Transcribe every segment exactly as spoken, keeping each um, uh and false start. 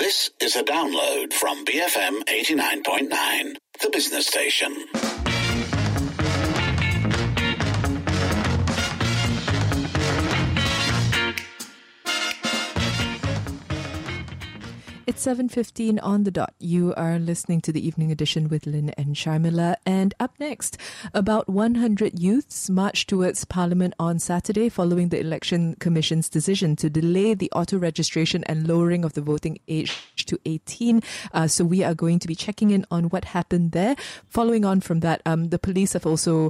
This is a download from B F M eighty-nine point nine, the business station. It's seven fifteen on the dot. You are listening to the Evening Edition with Lynn and Sharmila. And up next, about one hundred youths marched towards Parliament on Saturday following the Election Commission's decision to delay the auto registration and lowering of the voting age to eighteen. Uh, so we are going to be checking in on what happened there. Following on from that, um, the police have also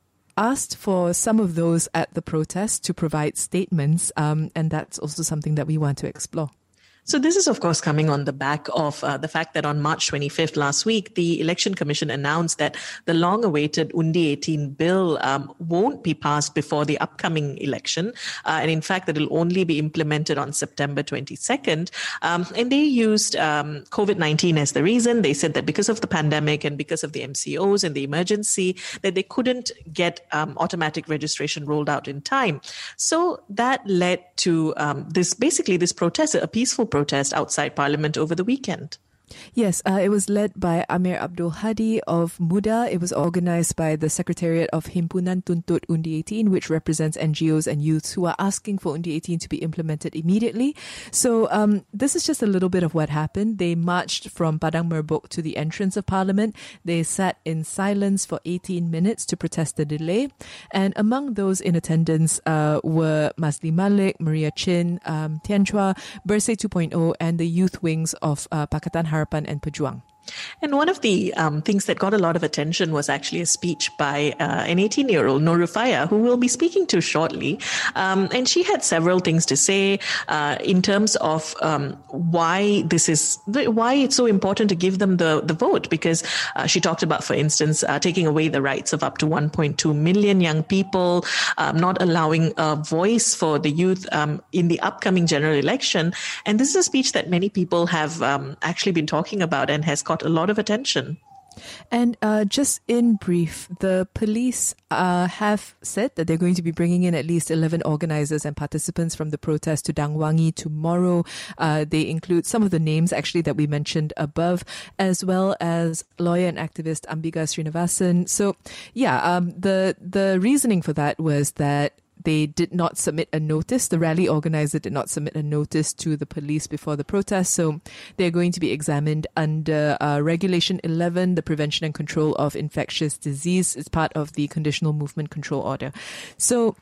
asked for some of those at the protest to provide statements. Um, and that's also something that we want to explore. So this is, of course, coming on the back of uh, the fact that on March twenty-fifth last week, the Election Commission announced that the long-awaited Undi eighteen bill um, won't be passed before the upcoming election. Uh, and in fact, that will only be implemented on September twenty-second. Um, and they used um, COVID nineteen as the reason. They said that because of the pandemic and because of the M C Os and the emergency, that they couldn't get um, automatic registration rolled out in time. So that led to um, this, basically this protest, a peaceful protest outside Parliament over the weekend. Yes, uh, it was led by Amir Abdul Hadi of Muda. It was organised by the Secretariat of Himpunan Tuntut Undi eighteen, which represents N G Os and youths who are asking for Undi eighteen to be implemented immediately. So um, this is just a little bit of what happened. They marched from Padang Merbok to the entrance of Parliament. They sat in silence for eighteen minutes to protest the delay. And among those in attendance uh, were Masli Malik, Maria Chin, um, Tian Chua, Bersih two point oh, and the youth wings of uh, Pakatan Harapan and Pejuang. And one of the um, things that got a lot of attention was actually a speech by uh, an eighteen-year-old, Nur Rufaya, who we'll be speaking to shortly. Um, and she had several things to say uh, in terms of um, why this is, why it's so important to give them the, the vote. Because uh, she talked about, for instance, uh, taking away the rights of up to one point two million young people, um, not allowing a voice for the youth um, in the upcoming general election. And this is a speech that many people have um, actually been talking about and has caught a lot of attention. And uh, just in brief, the police uh, have said that they're going to be bringing in at least eleven organisers and participants from the protest to Dangwangi tomorrow. Uh, they include some of the names actually that we mentioned above, as well as lawyer and activist Ambiga Srinivasan. So, yeah, um, the the reasoning for that was that they did not submit a notice. The rally organizer did not submit a notice to the police before the protest. So they're going to be examined under uh, Regulation eleven, the Prevention and Control of Infectious Disease. It's part of the Conditional Movement Control Order. So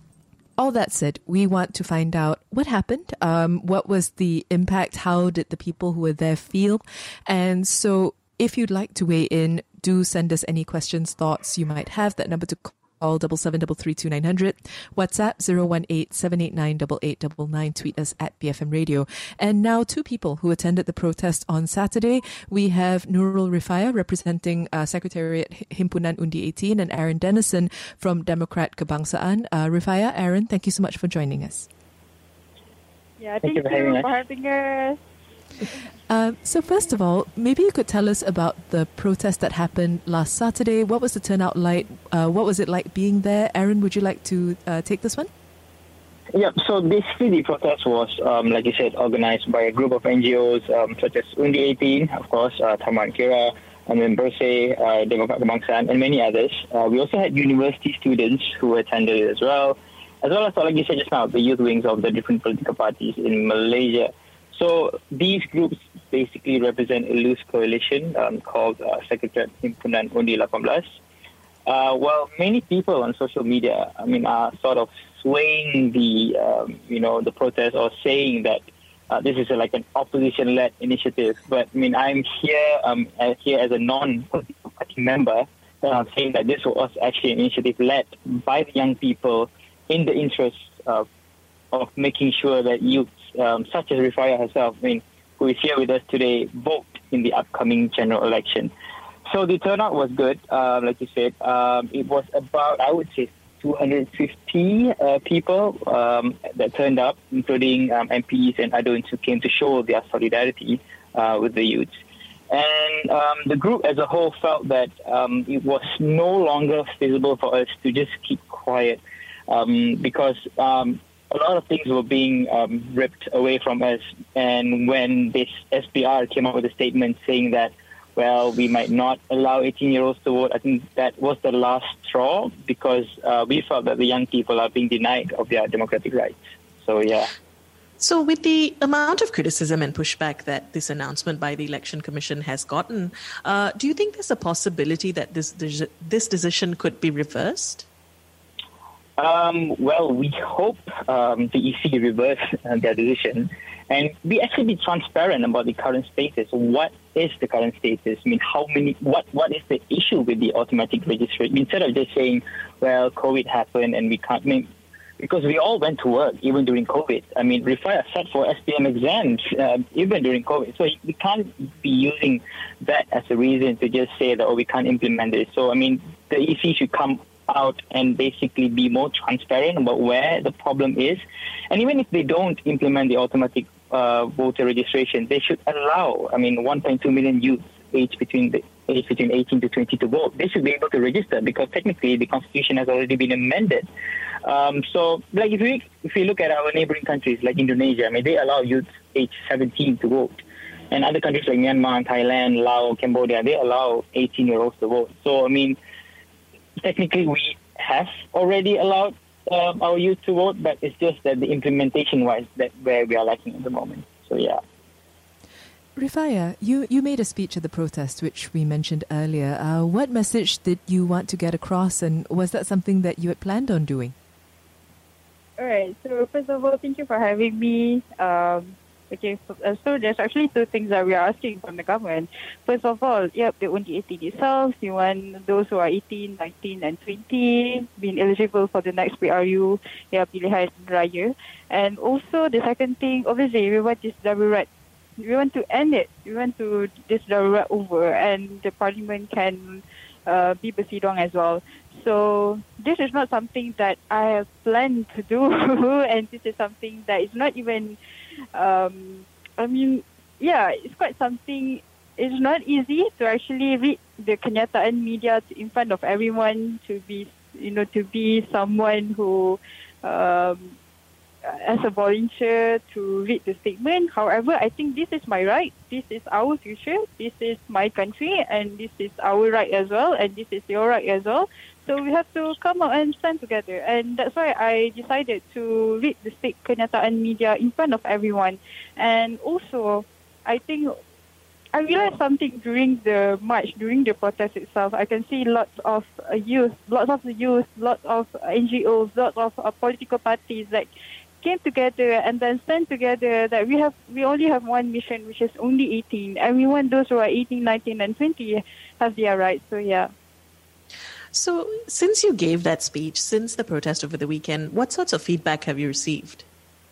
all that said, we want to find out what happened. Um, what was the impact? How did the people who were there feel? And so if you'd like to weigh in, do send us any questions, thoughts you might have. That number to call. Call double seven double three two nine hundred. WhatsApp zero one eight seven eight nine double eight double nine. Tweet us at B F M Radio. And now two people who attended the protest on Saturday. We have Nurul Rifaya representing uh, Secretariat Himpunan Undi eighteen and Aaron Dennison from Democrat Kebangsaan. Uh, Rifaya, Aaron, thank you so much for joining us. Yeah, thank, thank you for having us. For having us. Uh, so first of all, maybe you could tell us about the protest that happened last Saturday. What was the turnout like? Uh, what was it like being there? Aaron, would you like to uh, take this one? Yeah, so basically the protest was, um, like you said, organized by a group of N G Os um, such as Undi eighteen, of course, uh, Taman Kira, and then Bersih, uh, Democrat Kebangsaan, and many others. Uh, we also had university students who attended it as well, as well as, like you said just now, the youth wings of the different political parties in Malaysia. So these groups basically represent a loose coalition um, called uh, Secretariat Himpunan Undi eighteen. Uh, well, many people on social media, I mean, are sort of swaying the, um, you know, the protest or saying that uh, this is a, like an opposition-led initiative. But I mean, I'm here, um, here as a non-political party member, uh, saying that this was actually an initiative led by the young people in the interest of, of making sure that youth, Um, such as Rifaya herself, I mean, who is here with us today, vote in the upcoming general election. So the turnout was good, uh, like you said. Um, it was about, I would say, two hundred fifty uh, people um, that turned up, including um, M Ps and others who came to show their solidarity uh, with the youth. And um, the group as a whole felt that um, it was no longer feasible for us to just keep quiet um, because um, a lot of things were being um, ripped away from us. And when this S P R came up with a statement saying that, well, we might not allow eighteen-year-olds to vote, I think that was the last straw, because uh, we felt that the young people are being denied of their democratic rights. So, yeah. So with the amount of criticism and pushback that this announcement by the Election Commission has gotten, uh, do you think there's a possibility that this this decision could be reversed? Um, well, we hope um, the E C reverse uh, their decision, and we actually be transparent about the current status. What is the current status? I mean, how many? What what is the issue with the automatic registration? Instead of just saying, "Well, COVID happened and we can't," I mean, because we all went to work even during COVID. I mean, Rifai sat for S P M exams uh, even during COVID. So we can't be using that as a reason to just say that, oh, we can't implement this. So, I mean, the E C should come out and basically be more transparent about where the problem is. And even if they don't implement the automatic uh, voter registration, they should allow, I mean, one point two million youths aged between the age between eighteen to twenty to vote. They should be able to register because technically the constitution has already been amended. Um, so, like if we if we look at our neighboring countries like Indonesia, I mean, they allow youths age seventeen to vote. And other countries like Myanmar, Thailand, Laos, Cambodia, they allow eighteen-year-olds to vote. So, I mean, technically we have already allowed uh, our youth to vote, but it's just that the implementation-wise that where we are lacking at the moment. So, yeah. Rifai, you, you made a speech at the protest, which we mentioned earlier. Uh, what message did you want to get across, and was that something that you had planned on doing? All right. So, first of all, thank you for having me. Um, okay, so, uh, so there's actually two things that we are asking from the government. First of all, yep, the Undi eighteen itself. You want those who are eighteen, nineteen, and twenty being eligible for the next P R U, yeah, Pilihan Raya. And also, the second thing, obviously, we want this darurat. We want to end it. We want to this darurat over, and the parliament can uh, be bersidang as well. So this is not something that I have planned to do, and this is something that is not even. Um, I mean, yeah, it's quite something. It's not easy to actually read the kenyataan media in front of everyone, to be, you know, to be someone who. Um, as a volunteer to read the statement. However, I think this is my right. This is our future. This is my country, and this is our right as well, and this is your right as well. So we have to come out and stand together. And that's why I decided to read the state kenyataan media in front of everyone. And also, I think I realized something during the march, during the protest itself. I can see lots of uh, youth, lots of youth, lots of N G Os, lots of uh, political parties that came together and then stand together that we have we only have one mission, which is only eighteen. And we want those who are eighteen, nineteen, and twenty have their rights. So, yeah. So, since you gave that speech, since the protest over the weekend, what sorts of feedback have you received?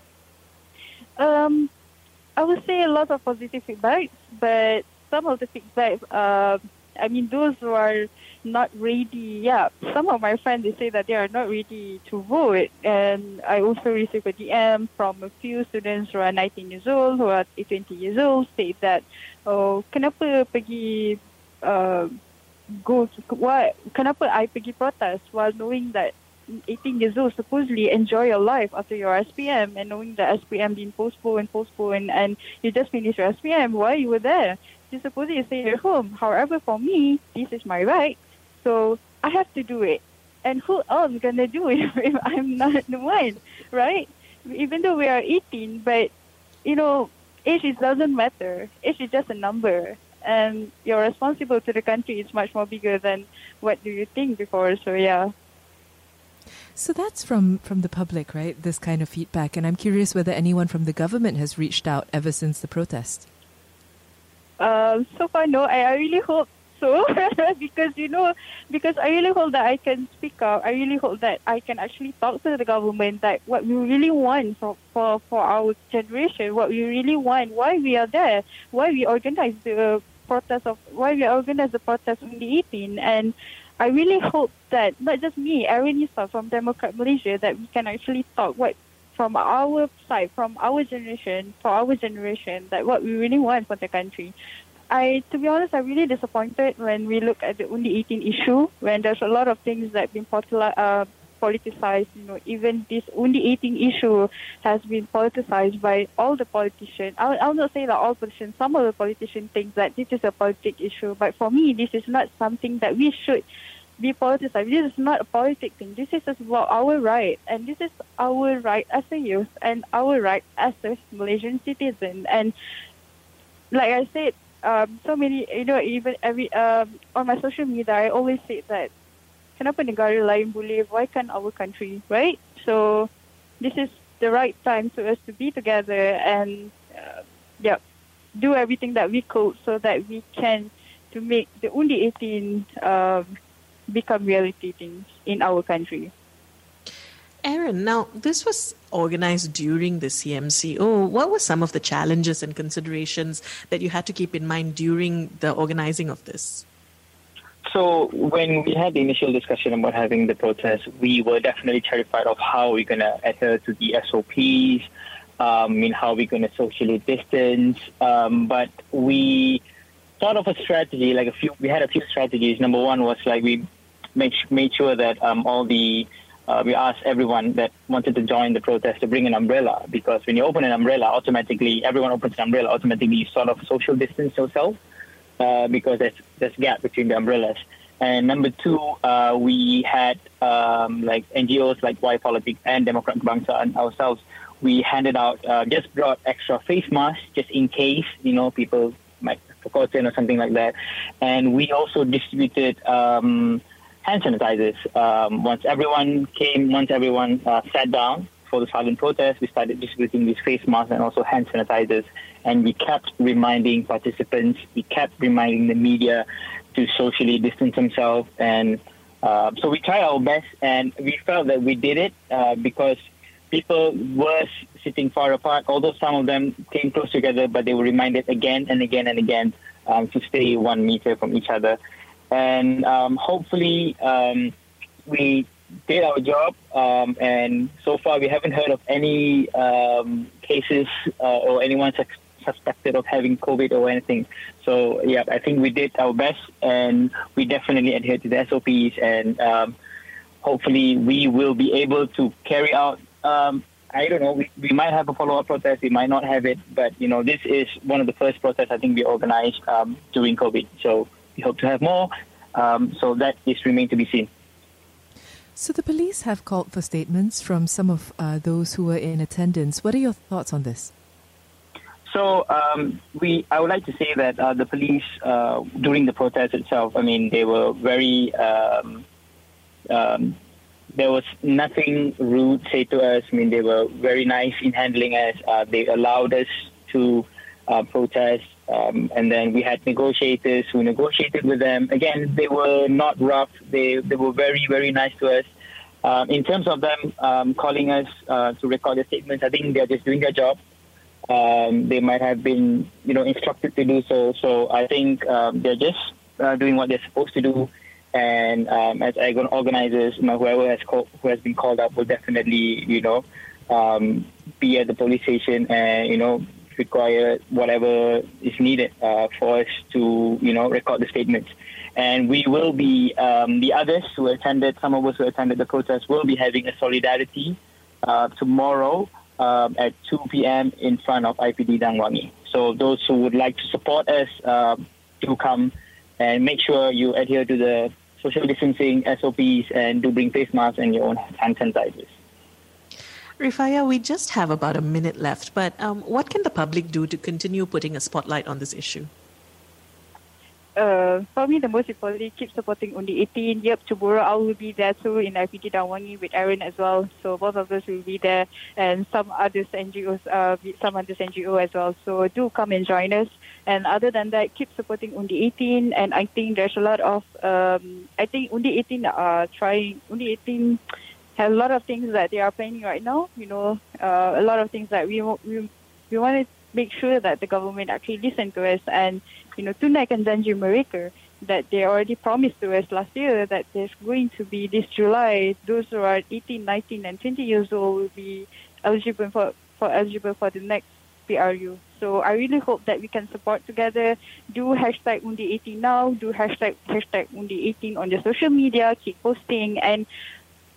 Um, I would say a lot of positive feedback, but some of the feedback, uh, I mean, those who are not ready, yeah, some of my friends, they say that they are not ready to vote. And I also received a D M from a few students who are nineteen years old, who are twenty years old, say that, oh, kenapa pergi, uh, go, why, kenapa I pergi protest while knowing that eighteen years old supposedly enjoy your life after your S P M, and knowing that S P M being postponed, postponed, and you just finished your S P M, why you were there? You supposedly stay at home. However, for me, this is my right, so I have to do it. And who else is gonna do it if I'm not the one, right? Even though we are eighteen, but you know, age is, doesn't matter. Age is just a number, and you're responsible to the country is much more bigger than what do you think before. So yeah. So that's from, from the public, right? This kind of feedback. And I'm curious whether anyone from the government has reached out ever since the protest. Uh, so far, no. I, I really hope so. because, you know, because I really hope that I can speak up. I really hope that I can actually talk to the government that what we really want for, for, for our generation, what we really want, why we are there, why we organize the protest of, why we organize the protest on the eighteenth. And I really hope that not just me, Aaron Yusof from Democrat Malaysia, that we can actually talk what from our side, from our generation, for our generation, that what we really want for the country. I, to be honest, I'm really disappointed when we look at the Undi eighteen issue, when there's a lot of things that have been popular, uh, politicized. You know, even this Undi eighteen issue has been politicized by all the politicians. I'll, I'll not say that all politicians. Some of the politicians think that this is a politic issue, but for me, this is not something that we should be politicized. This is not a politic thing. This is about our right, and this is our right as a youth and our right as a Malaysian citizen. And like I said, um, so many, you know, even every um, on my social media, I always say that, kenapa negara lain boleh, why can't our country, right? So this is the right time for us to be together and uh, yeah, do everything that we could so that we can to make the Undi eighteen um, become reality things in our country. Aaron, now this was organized during the C M C O. What were some of the challenges and considerations that you had to keep in mind during the organizing of this? So when we had the initial discussion about having the protest, we were definitely terrified of how we're going to adhere to the S O Ps, um, I mean, how we're going to socially distance. Um, but we thought of a strategy, like a few, we had a few strategies. Number one was like we made, made sure that um, all the, uh, we asked everyone that wanted to join the protest to bring an umbrella, because when you open an umbrella, automatically, everyone opens an umbrella, automatically you sort of social distance yourself. Uh, because there's there's gap between the umbrellas. And number two, uh, we had um, like N G Os like Y Politik and Demokrat Kebangsaan ourselves. We handed out, uh, just brought extra face masks just in case, you know, people might forget or something like that. And we also distributed um, hand sanitizers. Um, once everyone came, once everyone uh, sat down for the silent protest, we started distributing these face masks and also hand sanitizers. And we kept reminding participants, we kept reminding the media to socially distance themselves. And uh, so we tried our best, and we felt that we did it uh, because people were sitting far apart, although some of them came close together, but they were reminded again and again and again um, to stay one meter from each other. And um, hopefully um, we did our job, um, and so far we haven't heard of any um, cases uh, or anyone sus- suspected of having COVID or anything. So yeah, I think we did our best, and we definitely adhere to the S O Ps, and um, hopefully we will be able to carry out, um, I don't know, we, we might have a follow-up protest, we might not have it, but you know, this is one of the first protests I think we organized um, during COVID. So we hope to have more, um, so that is remain to be seen. So the police have called for statements from some of uh, those who were in attendance. What are your thoughts on this? So um, we, I would like to say that uh, the police, uh, during the protest itself, I mean, they were very, um, um, there was nothing rude said to us. I mean, they were very nice in handling us. Uh, they allowed us to uh, protest. Um, and then we had negotiators who negotiated with them. Again, they were not rough. They they were very, very nice to us. Um, in terms of them um, calling us uh, to record their statements, I think they're just doing their job. Um, they might have been, you know, instructed to do so. So I think um, they're just uh, doing what they're supposed to do. And um, as I G O N organizers, you know, whoever has called, who has been called up will definitely, you know, um, be at the police station and, you know, require whatever is needed uh, for us to, you know, record the statements. And we will be, um, the others who attended, some of us who attended the protest will be having a solidarity uh, tomorrow um, at two p.m. in front of I P D Dang Wangi. So those who would like to support us uh, do come and make sure you adhere to the social distancing S O Ps and do bring face masks and your own hand sanitizers. Rifaya, we just have about a minute left, but um, what can the public do to continue putting a spotlight on this issue? Uh, for me, the most importantly, keep supporting Undi eighteen. Yep, tomorrow I will be there too in I P D Dang Wangi with Aaron as well. So both of us will be there, and some others N G Os, uh, some others N G O as well. So do come and join us. And other than that, keep supporting Undi eighteen. And I think there's a lot of, um, I think Undi eighteen are trying, Undi eighteen have a lot of things that they are planning right now. You know, uh, a lot of things that we we we want to make sure that the government actually listen to us and, you know, tunaikan janji mereka that they already promised to us last year that there's going to be this July, those who are eighteen, nineteen, and twenty years old will be eligible for, for eligible for the next P R U. So I really hope that we can support together. Do hashtag Undi eighteen now. Do hashtag hashtag Undi eighteen on the social media. Keep posting and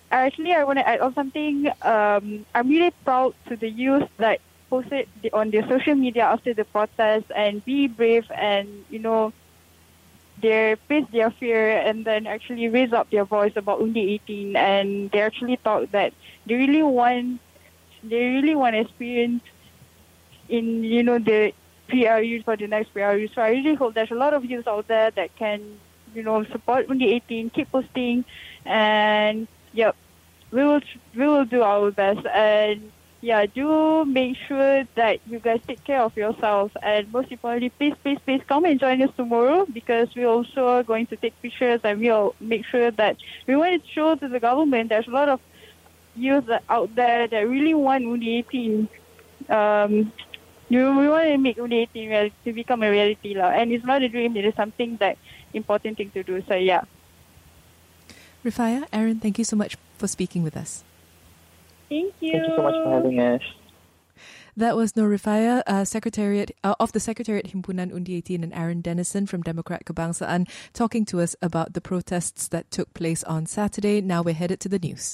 actually, I want to add on something. Um, I'm really proud to the youth that posted the, on their social media after the protest and be brave and, you know, they face their fear and then actually raise up their voice about Undi eighteen, and they actually thought that they really want, they really want to experience in, you know, the P R Us for the next P R U. So I really hope there's a lot of youth out there that can, you know, support Undi eighteen, keep posting, and yep, we will we will do our best. And yeah, do make sure that you guys take care of yourselves, and most importantly, please, please, please come and join us tomorrow, because we're also going to take pictures and we'll make sure that we want to show to the government there's a lot of youth out there that really want Undi eighteen. Um, you, we want to make Undi eighteen real, to become a reality, la. And it's not a dream; it is something that important thing to do. So yeah. Rifaya, Aaron, thank you so much for speaking with us. Thank you. Thank you so much for having us. That was Nur Rifaya, uh, Secretariat uh, of the Secretariat Himpunan Undi eighteen, and Aaron Dennison from Demokrat Kebangsaan talking to us about the protests that took place on Saturday. Now we're headed to the news.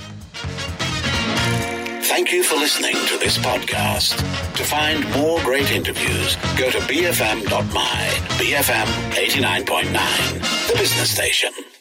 Thank you for listening to this podcast. To find more great interviews, go to b f m dot m y, B F M eighty-nine point nine, the business station.